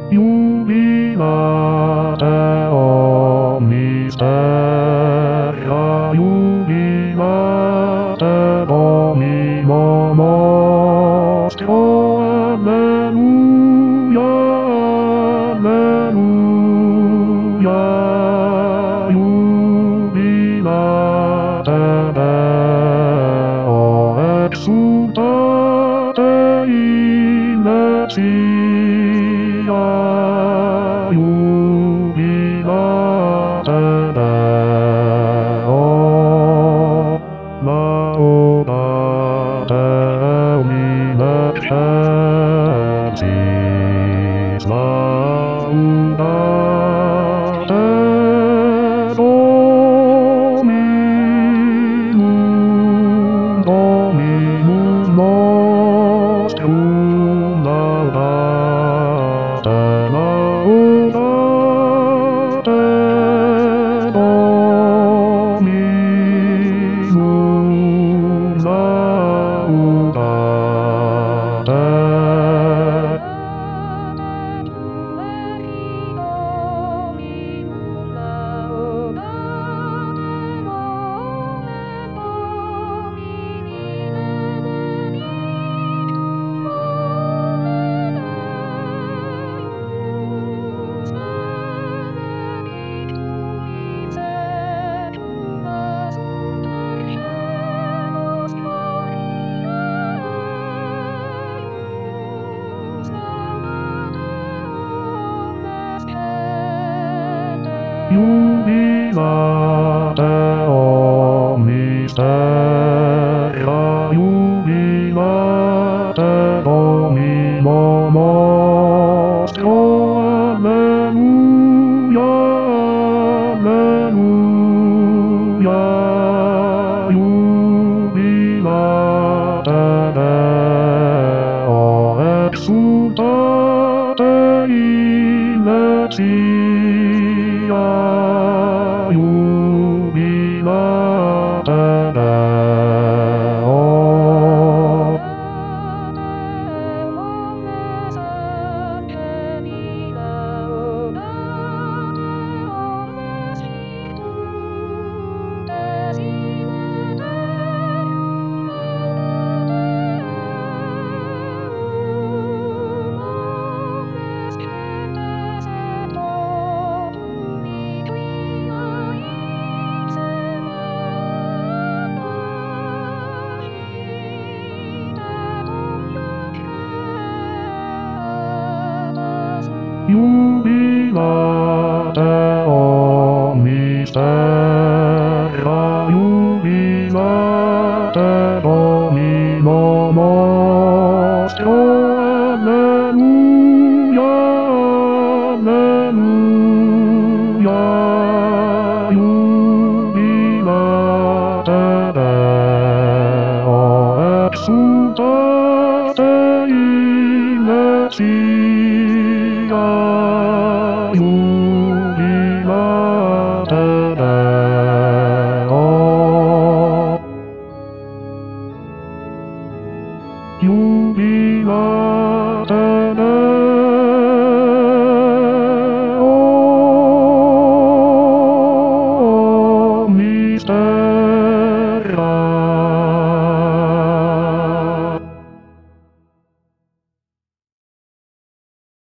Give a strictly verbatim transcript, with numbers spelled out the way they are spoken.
Jubilate omnisteria, jubilate Domino nostro, alleluia, alleluia, jubilate Deo, exsultate in Messia, jubilate Deo, laudate in excelsis, laudate Dominum, Dominum nostrum, laudate, laudate Dominum, laudate. Jubilate omnisteria, jubilate Domino nostro, alleluia, alleluia, jubilate Deo, exsultate in Messia, jubilate Deo. Jubilate omnisteria, jubilate Domino nostro, alleluia, alleluia, jubilate Deo, exsultate in Messia.